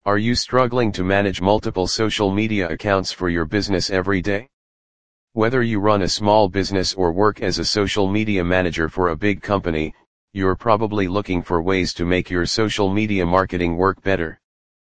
Are you struggling to manage multiple social media accounts for your business every day? Whether you run a small business or work as a social media manager for a big company, you're probably looking for ways to make your social media marketing work better.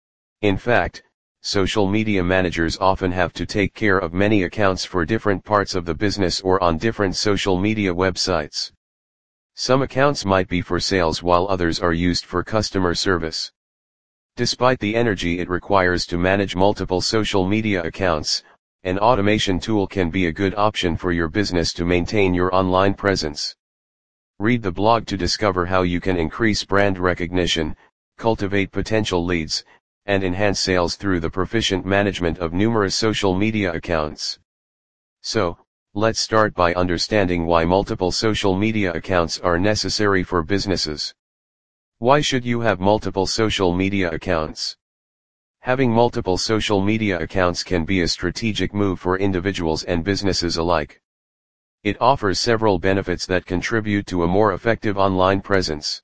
In fact, social media managers often have to take care of many accounts for different parts of the business or on different social media websites. Some accounts might be for sales while others are used for customer service. Despite the energy it requires to manage multiple social media accounts, an automation tool can be a good option for your business to maintain your online presence. Read the blog to discover how you can increase brand recognition, cultivate potential leads, and enhance sales through the proficient management of numerous social media accounts. So, let's start by understanding why multiple social media accounts are necessary for businesses. Why should you have multiple social media accounts? Having multiple social media accounts can be a strategic move for individuals and businesses alike. It offers several benefits that contribute to a more effective online presence.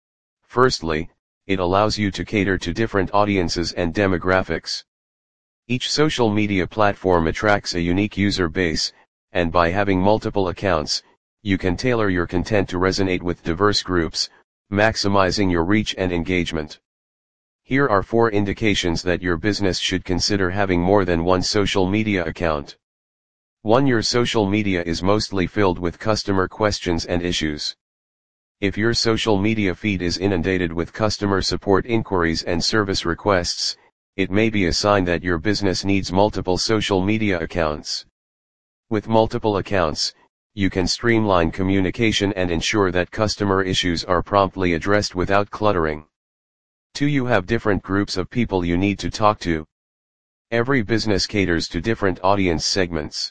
Firstly, it allows you to cater to different audiences and demographics. Each social media platform attracts a unique user base, and by having multiple accounts, you can tailor your content to resonate with diverse groups, maximizing your reach and engagement. Here are 4 indications that your business should consider having more than one social media account. 1. Your social media is mostly filled with customer questions and issues. If your social media feed is inundated with customer support inquiries and service requests, it may be a sign that your business needs multiple social media accounts. With multiple accounts, you can streamline communication and ensure that customer issues are promptly addressed without cluttering. 2. You have different groups of people you need to talk to. Every business caters to different audience segments.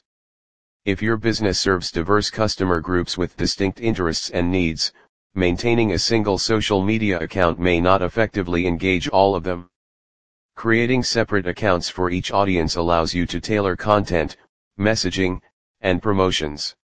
If your business serves diverse customer groups with distinct interests and needs, maintaining a single social media account may not effectively engage all of them. Creating separate accounts for each audience allows you to tailor content, messaging, and promotions.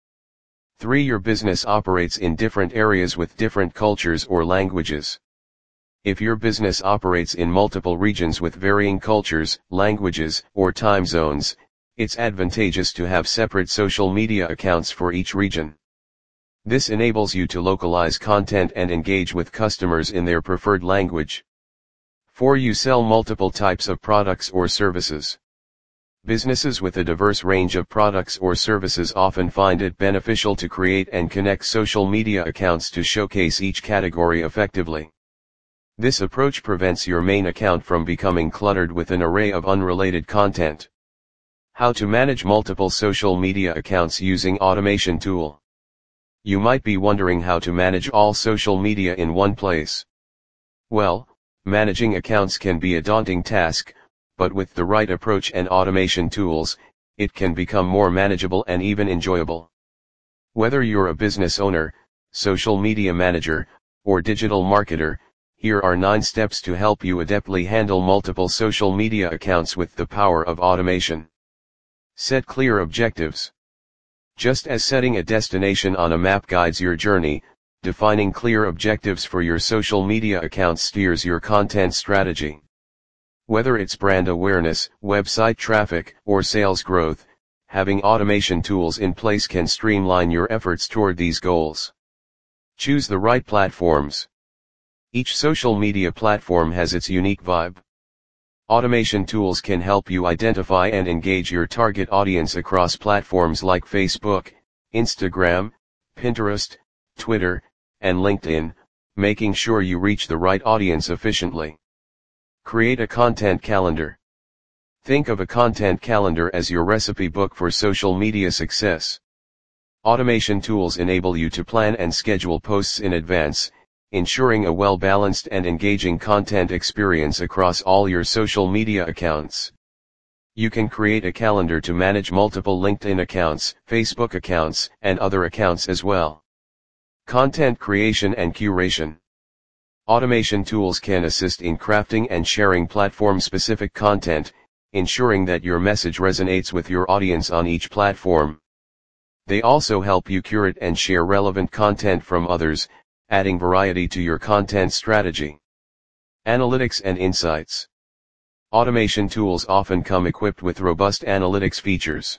3. Your business operates in different areas with different cultures or languages. If your business operates in multiple regions with varying cultures, languages, or time zones, it's advantageous to have separate social media accounts for each region. This enables you to localize content and engage with customers in their preferred language. 4. You sell multiple types of products or services. Businesses with a diverse range of products or services often find it beneficial to create and connect social media accounts to showcase each category effectively. This approach prevents your main account from becoming cluttered with an array of unrelated content. How to manage multiple social media accounts using automation tool. You might be wondering how to manage all social media in one place. Well, managing accounts can be a daunting task, but with the right approach and automation tools, it can become more manageable and even enjoyable. Whether you're a business owner, social media manager, or digital marketer, here are 9 steps to help you adeptly handle multiple social media accounts with the power of automation. Set clear objectives. Just as setting a destination on a map guides your journey, defining clear objectives for your social media accounts steers your content strategy. Whether it's brand awareness, website traffic, or sales growth, having automation tools in place can streamline your efforts toward these goals. Choose the right platforms. Each social media platform has its unique vibe. Automation tools can help you identify and engage your target audience across platforms like Facebook, Instagram, Pinterest, Twitter, and LinkedIn, making sure you reach the right audience efficiently. Create a content calendar. Think of a content calendar as your recipe book for social media success. Automation tools enable you to plan and schedule posts in advance, ensuring a well-balanced and engaging content experience across all your social media accounts. You can create a calendar to manage multiple LinkedIn accounts, Facebook accounts, and other accounts as well. Content creation and curation. Automation tools can assist in crafting and sharing platform-specific content, ensuring that your message resonates with your audience on each platform. They also help you curate and share relevant content from others, adding variety to your content strategy. Analytics and insights. Automation tools often come equipped with robust analytics features.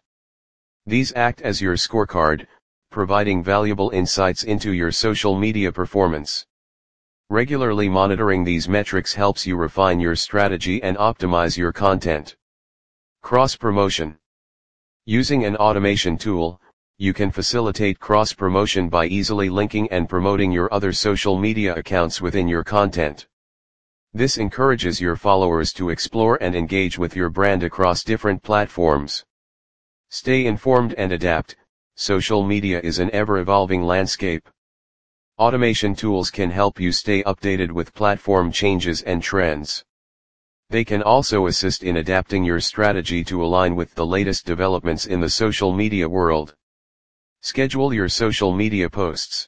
These act as your scorecard, providing valuable insights into your social media performance. Regularly monitoring these metrics helps you refine your strategy and optimize your content. Cross-promotion. Using an automation tool, you can facilitate cross-promotion by easily linking and promoting your other social media accounts within your content. This encourages your followers to explore and engage with your brand across different platforms. Stay informed and adapt. Social media is an ever-evolving landscape. Automation tools can help you stay updated with platform changes and trends. They can also assist in adapting your strategy to align with the latest developments in the social media world. Schedule your social media posts.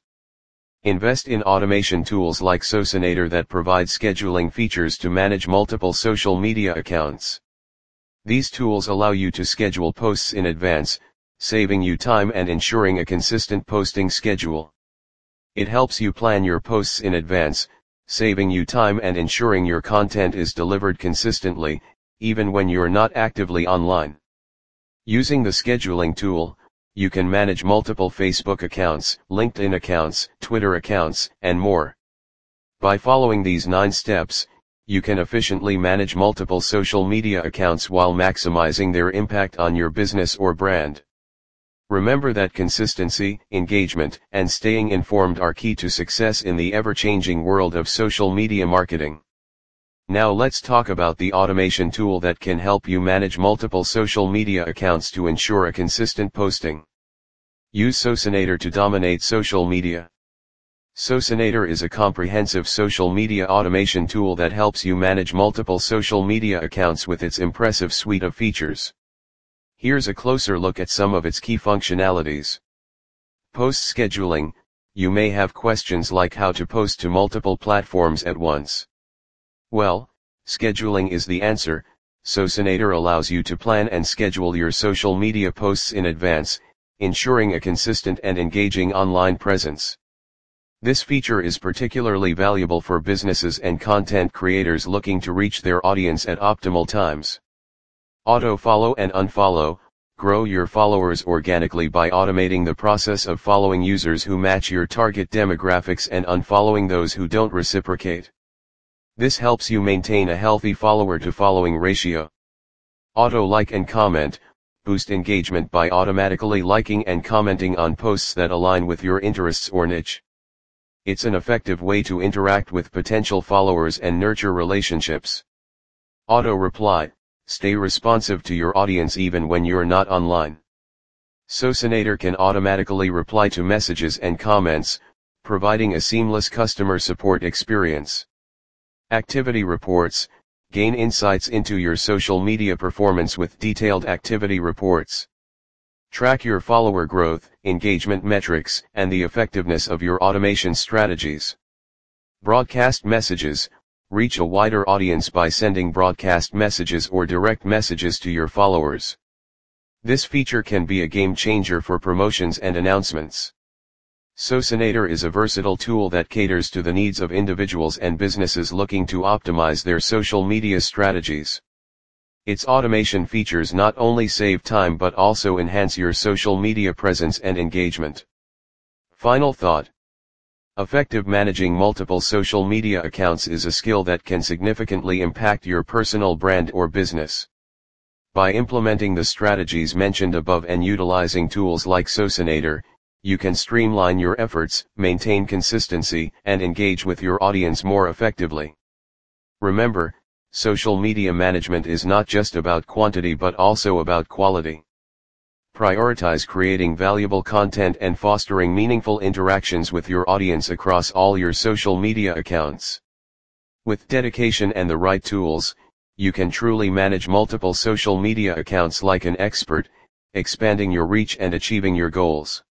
Invest in automation tools like Socinator that provide scheduling features to manage multiple social media accounts. These tools allow you to schedule posts in advance, saving you time and ensuring a consistent posting schedule. It helps you plan your posts in advance, saving you time and ensuring your content is delivered consistently, even when you're not actively online. Using the scheduling tool, you can manage multiple Facebook accounts, LinkedIn accounts, Twitter accounts, and more. By following these 9 steps, you can efficiently manage multiple social media accounts while maximizing their impact on your business or brand. Remember that consistency, engagement, and staying informed are key to success in the ever-changing world of social media marketing. Now let's talk about the automation tool that can help you manage multiple social media accounts to ensure a consistent posting. Use Socinator to dominate social media. Socinator is a comprehensive social media automation tool that helps you manage multiple social media accounts with its impressive suite of features. Here's a closer look at some of its key functionalities. Post scheduling. You may have questions like how to post to multiple platforms at once. Well, scheduling is the answer. Socinator allows you to plan and schedule your social media posts in advance, ensuring a consistent and engaging online presence. This feature is particularly valuable for businesses and content creators looking to reach their audience at optimal times. Auto-follow and unfollow. Grow your followers organically by automating the process of following users who match your target demographics and unfollowing those who don't reciprocate. This helps you maintain a healthy follower-to-following ratio. Auto-like and comment. Boost engagement by automatically liking and commenting on posts that align with your interests or niche. It's an effective way to interact with potential followers and nurture relationships. Auto-reply. Stay responsive to your audience even when you're not online. Socinator can automatically reply to messages and comments, providing a seamless customer support experience. Activity reports. Gain insights into your social media performance with detailed activity reports. Track your follower growth, engagement metrics, and the effectiveness of your automation strategies. Broadcast messages. Reach a wider audience by sending broadcast messages or direct messages to your followers. This feature can be a game changer for promotions and announcements. Socinator is a versatile tool that caters to the needs of individuals and businesses looking to optimize their social media strategies. Its automation features not only save time but also enhance your social media presence and engagement. Final thought. Effective managing multiple social media accounts is a skill that can significantly impact your personal brand or business. By implementing the strategies mentioned above and utilizing tools like Socinator, you can streamline your efforts, maintain consistency, and engage with your audience more effectively. Remember, social media management is not just about quantity but also about quality. Prioritize creating valuable content and fostering meaningful interactions with your audience across all your social media accounts. With dedication and the right tools, you can truly manage multiple social media accounts like an expert, expanding your reach and achieving your goals.